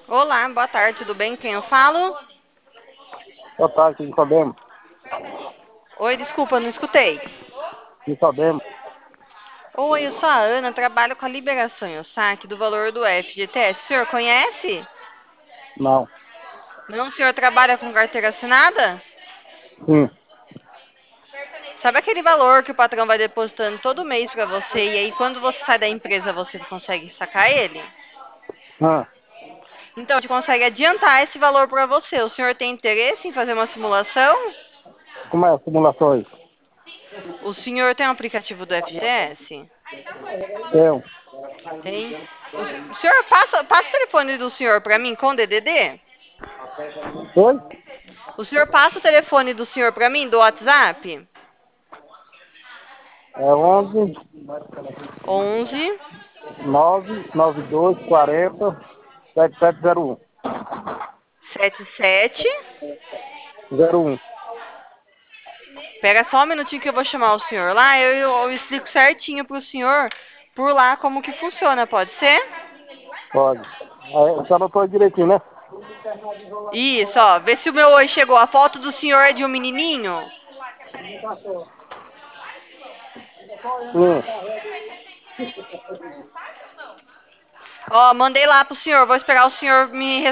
Olá, boa tarde, tudo bem? Quem eu falo? Boa tarde, Nicodemo. Oi, desculpa, não escutei. Nicodemo. Oi, eu sou a Ana, trabalho com a liberação e o saque do valor do FGTS. O senhor conhece? Não. Não, o senhor trabalha com carteira assinada? Sim. Sabe aquele valor que o patrão vai depositando todo mês para você e aí quando você sai da empresa você consegue sacar ele? Ah, Então, a gente consegue adiantar esse valor para você. O senhor tem interesse em fazer uma simulação? como é a simulação aí? O senhor tem um aplicativo do FGTS? Tenho. Tem. O senhor passa o telefone do senhor para mim com DDD? Oi? O senhor passa o telefone do senhor para mim do WhatsApp? É 11 11 992 40 7701. 77. 01. Pega só um minutinho que eu vou chamar o senhor lá. Eu explico certinho pro senhor por lá como que funciona, pode ser? Pode. Aí, você anotou direitinho, né? Isso, ó. Vê se o meu oi chegou. A foto do senhor é de um menininho? Sim. Ó, mandei lá pro senhor. Vou esperar o senhor me